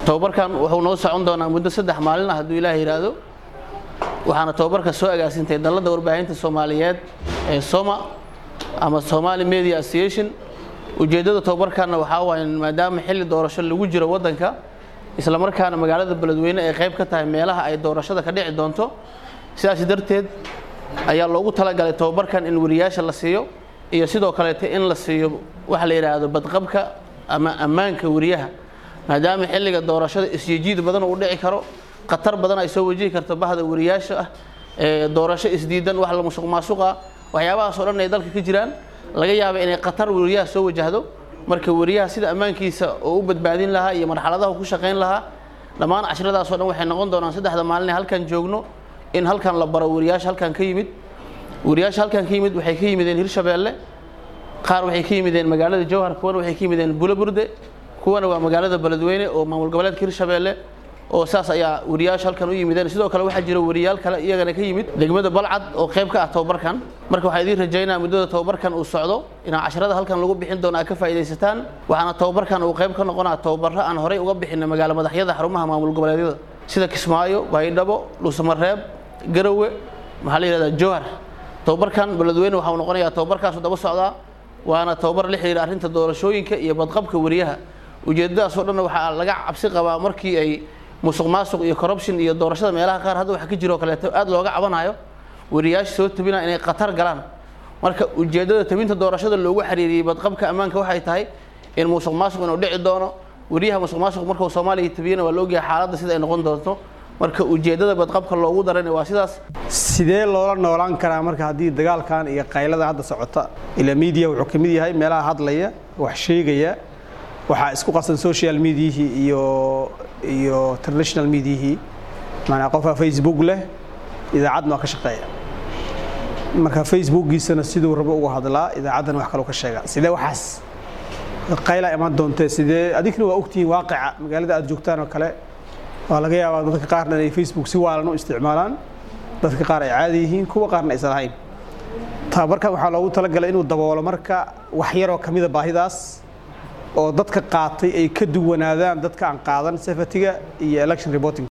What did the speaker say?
tababarkan wuxuu noo socon doonaa muddo 3 maalin ah haddii Ilaahay yiraahdo waxaana tababarka soo agaasintay dalada warbaahinta Soomaaliyeed ee Soma ama Somali Media Association ujeedada tababarkana waxa weeye maadaama xilli doorasho lagu jiro wadanka isla markaana magaalada Beledweyne ay qayb ka tahay meelaha ay doorashada ka dhici doonto sidaas darteed ayaa loogu talagalay tababarkan in wariyaasha la siiyo iyo sidoo kale in la siiyo waxa la yiraahdo badqabka ama ammaanka wariyaha maadaama xilliga doorashada isjiid badan uu dhici karo qatar badan ay soo wajihi karto bahda wariyaasha ee doorasho isdiidan wax la musuqmaasuqa waxyaabahaas oo dhan ay dalka ka jiraan laga yaabo inay qatar wariyaha soo wajahdo marka wariyaha sida ammaankiisa oo u badbaadin lahaa iyo marxaladaha ku shaqeyn lahaa dhamaan casharadaas oo dhan waxay noqon doonaan 3 maalin halkan joogno in halkan la baro wariyaasha halkan ka yimid waxay ka yimideen Hirshabeelle qaar waxay ka yimideen magaalada Jowhar kuwana waxay ka yimideen Bulaburde kuwana waa magaalada Beledweyne oo maamul goboleedka Hirshabeelle oo saas ayaa wariyaasha halkan u yimideen sidoo kale waxa jira wariyaal kale iyagana ka yimid degmada Balcad oo qayb ka ah tababarkan marka waxa idin rajaynaa muddada tababarkan uu socdo in casharada halkan lagu bixin doono ka faa'iideysataan waxaana tababarkan uu qayb ka noqonaa tababarro aan horey uga bixin magaalada madaxyada xarumaha maamul goboleedyada sida Kismaayo Baydhabo Luusamareeb Garowe maxaa la yiraahdaa Jowhar tababarkan Beledweyne waxa uu noqonayaa tababarkaas daba socda waana tababar la xiriira arrinta doorashooyinka iyo badqabka wariyaha ujeedadaas oo dhan waxa laga cabsi qabaa markii ay musuqmaasuq iyo corruption iyo doorashada meelaha qaar hadda waxa ka jiro kale aad looga cabanayo wariyaasha soo tabina inay qatar galaan marka ujeedada tabinta doorashada loogu xiriiriyay badqabka ammaanka waxay tahay in musuqmaasuq inuu dhici doono wariyaha musuqmaasuq markuu Soomaaliya tabiyana waa loo geeyay xaaladda sida ay noqon doonto marka ujeedada badqabka loogu daray waa sidaas sidee loola noolaan karaa marka hadii dagaalkan iyo qaylada hadda socota ila media wuxuu kamid yahay meelaha hadlaya wax sheegaya waxa isku qasan social media iyo traditional media macna qofa Facebook leh idaacadna ka shaqeeya marka Facebook-giisana sidoo rabo uga hadlaa idaacadan wax kale ka sheega sidee waxaas qayla iman doonto sidee adikna waa ogtiin waaqica magaalada aad joogtaan oo kale waa laga yaabaa dadka qaarna ay Facebook si waalan u isticmaalaan dadka qaar ay caadi yihiin kuwa qaarna aysan lahayn tababarkan waxa loogu talagalay inuu daboolo marka wax yar oo kamid ah baahidaas oo dadka qaatay ay ka duwanaadaan dadka aan qaadan safatiga iyo election reporting